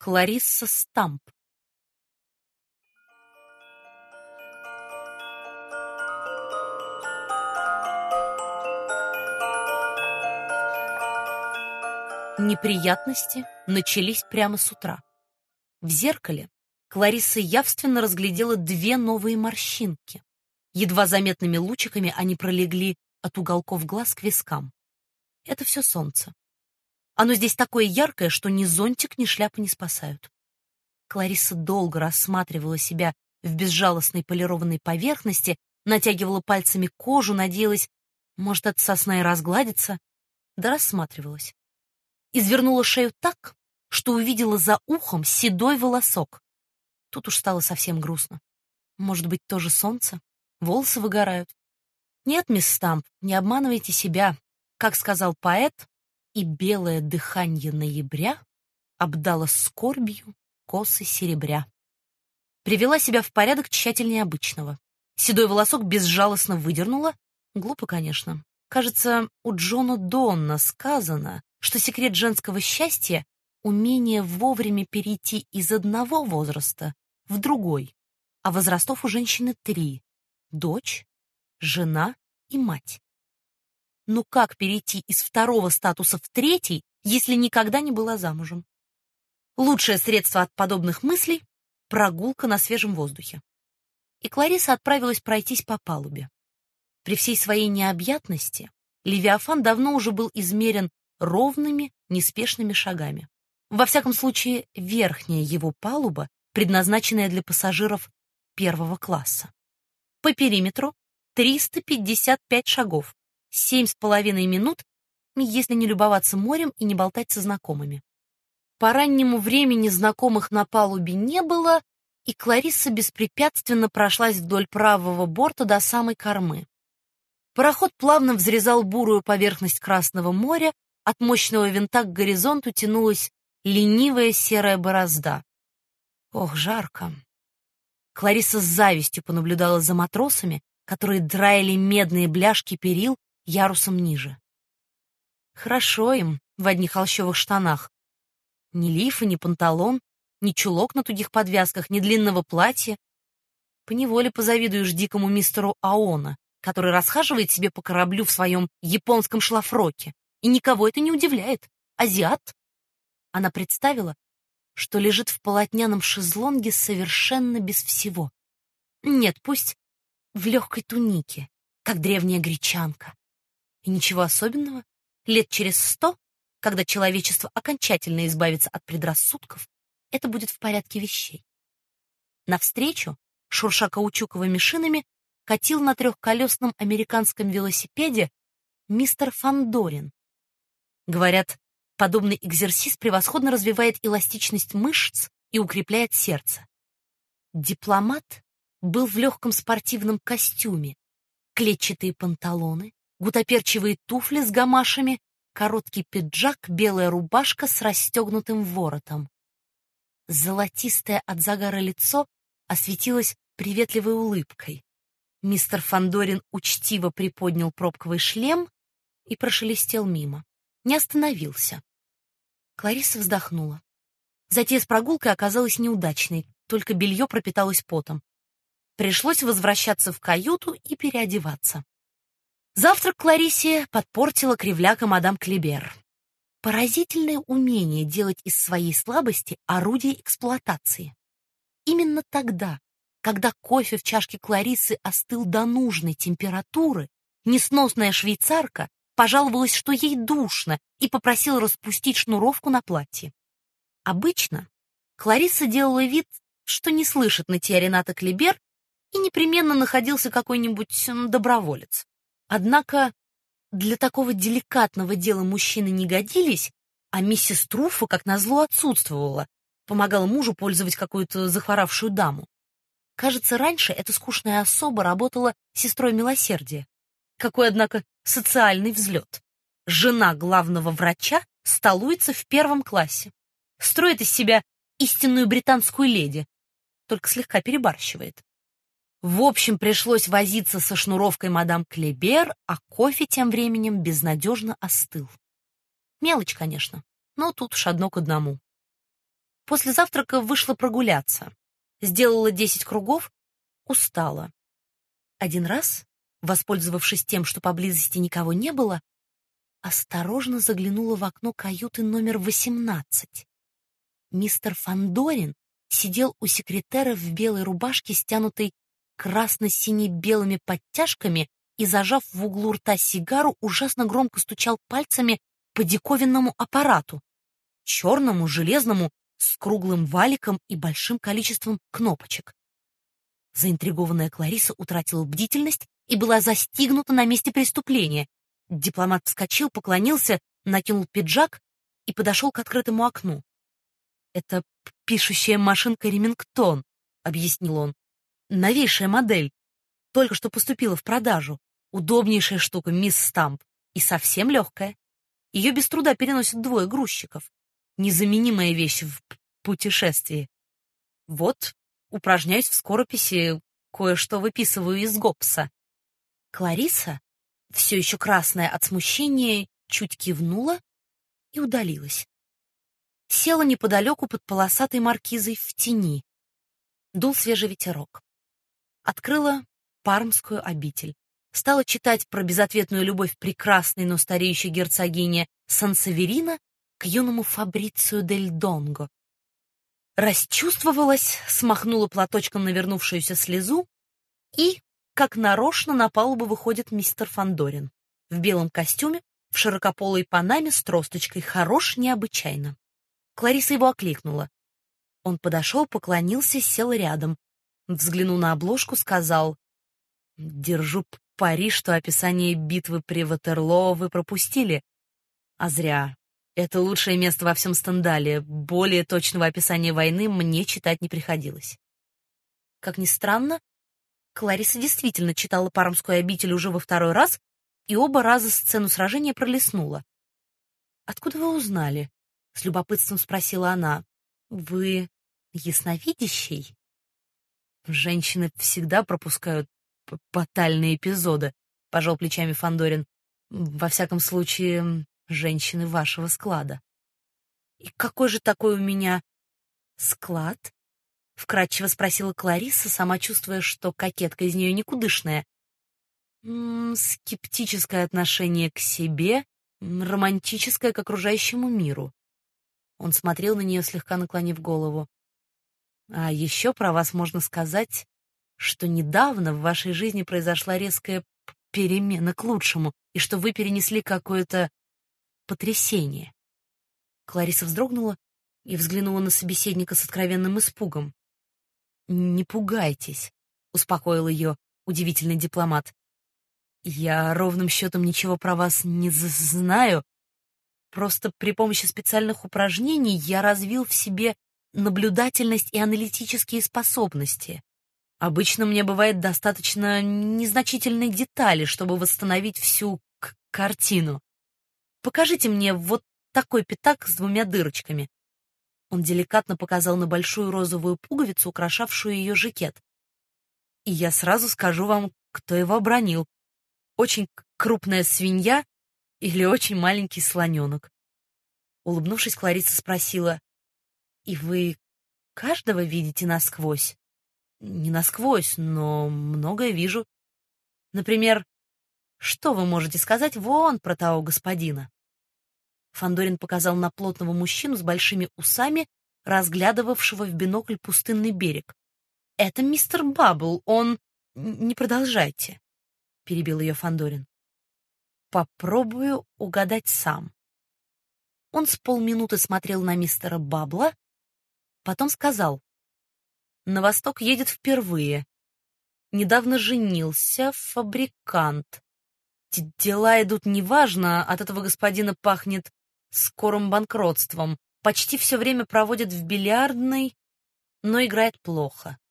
Кларисса Стамп. Неприятности начались прямо с утра. В зеркале Кларисса явственно разглядела 2 новые морщинки. Едва заметными лучиками они пролегли от уголков глаз к вискам. Это все солнце. Оно здесь такое яркое, что ни зонтик, ни шляпа не спасают. Кларисса долго рассматривала себя в безжалостной полированной поверхности, натягивала пальцами кожу, надеялась, может, от сосна и разгладится, да рассматривалась. Извернула шею так, что увидела за ухом седой волосок. Тут уж стало совсем грустно. Может быть, тоже солнце? Волосы выгорают? Нет, мисс Стамп, не обманывайте себя. Как сказал поэт, и белое дыханье ноября обдало скорбью косы серебря. Привела себя в порядок тщательнее обычного. Седой волосок безжалостно выдернула. Глупо, конечно. Кажется, у Джона Донна сказано, что секрет женского счастья — умение вовремя перейти из одного возраста в другой, а возрастов у женщины 3 — дочь, жена и мать. Ну как перейти из 2-го статуса в 3-й, если никогда не была замужем? Лучшее средство от подобных мыслей — прогулка на свежем воздухе. И Кларисса отправилась пройтись по палубе. При всей своей необъятности Левиафан давно уже был измерен ровными, неспешными шагами. Во всяком случае, верхняя его палуба, предназначенная для пассажиров 1-го класса. По периметру 355 шагов, 7,5 минут, если не любоваться морем и не болтать со знакомыми. По раннему времени знакомых на палубе не было, и Кларисса беспрепятственно прошлась вдоль правого борта до самой кормы. Пароход плавно взрезал бурую поверхность Красного моря, от мощного винта к горизонту тянулась ленивая серая борозда. Ох, жарко. Кларисса с завистью понаблюдала за матросами, которые драили медные бляшки перил ярусом ниже. Хорошо им в одних холщовых штанах. Ни лифа, ни панталон, ни чулок на тугих подвязках, ни длинного платья. Поневоле позавидуешь дикому мистеру Аона, который расхаживает себе по кораблю в своем японском шлафроке. И никого это не удивляет. Азиат. Она представила, что лежит в полотняном шезлонге совершенно без всего. Нет, пусть в легкой тунике, как древняя гречанка. И ничего особенного. Лет через 100, когда человечество окончательно избавится от предрассудков, это будет в порядке вещей. Навстречу, шурша каучуковыми шинами, катил на 3-колесном американском велосипеде мистер Фандорин. Говорят, подобный экзерсис превосходно развивает эластичность мышц и укрепляет сердце. Дипломат был в легком спортивном костюме, клетчатые панталоны, гутоперчивые туфли с гамашами, короткий пиджак, белая рубашка с расстегнутым воротом. Золотистое от загара лицо осветилось приветливой улыбкой. Мистер Фандорин учтиво приподнял пробковый шлем и прошелестел мимо. Не остановился. Кларисса вздохнула. Затея с прогулкой оказалась неудачной, только белье пропиталось потом. Пришлось возвращаться в каюту и переодеваться. Завтрак Клариссе подпортила кривляка мадам Клибер. Поразительное умение делать из своей слабости орудие эксплуатации. Именно тогда, когда кофе в чашке Клариссы остыл до нужной температуры, несносная швейцарка пожаловалась, что ей душно, и попросила распустить шнуровку на платье. Обычно Кларисса делала вид, что не слышит нытья Рената Клибер, и непременно находился какой-нибудь доброволец. Однако для такого деликатного дела мужчины не годились, а миссис Труффо, как назло, отсутствовала, помогала мужу пользовать какую-то захворавшую даму. Кажется, раньше эта скучная особа работала сестрой милосердия. Какой, однако, социальный взлет. Жена главного врача столуется в 1 классе. Строит из себя истинную британскую леди, только слегка перебарщивает. В общем, пришлось возиться со шнуровкой мадам Клибер, а кофе тем временем безнадежно остыл. Мелочь, конечно, но тут уж одно к одному. После завтрака вышла прогуляться. Сделала 10 кругов, устала. Один раз, воспользовавшись тем, что поблизости никого не было, осторожно заглянула в окно каюты номер 18. Мистер Фандорин сидел у секретера в белой рубашке, стянутой красно-сине-белыми подтяжками, и, зажав в углу рта сигару, ужасно громко стучал пальцами по диковинному аппарату, черному, железному, с круглым валиком и большим количеством кнопочек. Заинтригованная Клариса утратила бдительность и была застигнута на месте преступления. Дипломат вскочил, поклонился, накинул пиджак и подошел к открытому окну. «Это пишущая машинка Ремингтон», — объяснил он. «Новейшая модель. Только что поступила в продажу. Удобнейшая штука, мисс Стамп. И совсем легкая. Ее без труда переносят 2 грузчиков. Незаменимая вещь в путешествии. Вот, упражняюсь в скорописи, кое-что выписываю из Гоббса». Клариса, все еще красная от смущения, чуть кивнула и удалилась. Села неподалеку под полосатой маркизой в тени. Дул свежий ветерок. Открыла Пармскую обитель. Стала читать про безответную любовь прекрасной, но стареющей герцогини Сан-Северина к юному Фабрицию дель Донго. Расчувствовалась, смахнула платочком навернувшуюся слезу и, как нарочно, на палубу выходит мистер Фандорин. В белом костюме, в широкополой панаме с тросточкой, хорош необычайно. Клариса его окликнула. Он подошел, поклонился, сел рядом. Взглянул на обложку, сказал: «Держу пари, что описание битвы при Ватерлоо вы пропустили. А зря. Это лучшее место во всем Стендале. Более точного описания войны мне читать не приходилось». Как ни странно, Клариса действительно читала Пармскую обитель уже во 2-й раз и оба раза сцену сражения пролистнула. «Откуда вы узнали?» — с любопытством спросила она. «Вы ясновидящий?» «Женщины всегда пропускают батальные эпизоды», — пожал плечами Фандорин. «Во всяком случае, женщины вашего склада». «И какой же такой у меня склад?» — вкратчиво спросила Клариса, сама чувствуя, что кокетка из нее никудышная. «Скептическое отношение к себе, романтическое к окружающему миру». Он смотрел на нее, слегка наклонив голову. «А еще про вас можно сказать, что недавно в вашей жизни произошла резкая перемена к лучшему, и что вы перенесли какое-то потрясение». Клариса вздрогнула и взглянула на собеседника с откровенным испугом. «Не пугайтесь», — успокоил ее удивительный дипломат. «Я ровным счетом ничего про вас не знаю. Просто при помощи специальных упражнений я развил в себе наблюдательность и аналитические способности. Обычно мне бывает достаточно незначительной детали, чтобы восстановить всю картину. Покажите мне вот такой пятак с 2 дырочками». Он деликатно показал на большую розовую пуговицу, украшавшую ее жакет. «И я сразу скажу вам, кто его обронил. Очень крупная свинья или очень маленький слоненок». Улыбнувшись, Клариса спросила: «И вы каждого видите насквозь?» «Не насквозь, но многое вижу. Например, что вы можете сказать вон про того господина?» Фандорин показал на плотного мужчину с большими усами, разглядывавшего в бинокль пустынный берег. «Это мистер Баббл, он...» «Не продолжайте», — перебил ее Фандорин. «Попробую угадать сам». Он с полминуты смотрел на мистера Баббла, потом сказал: «На восток едет впервые. Недавно женился, фабрикант. Дела идут неважно, от этого господина пахнет скорым банкротством. Почти все время проводит в бильярдной, но играет плохо.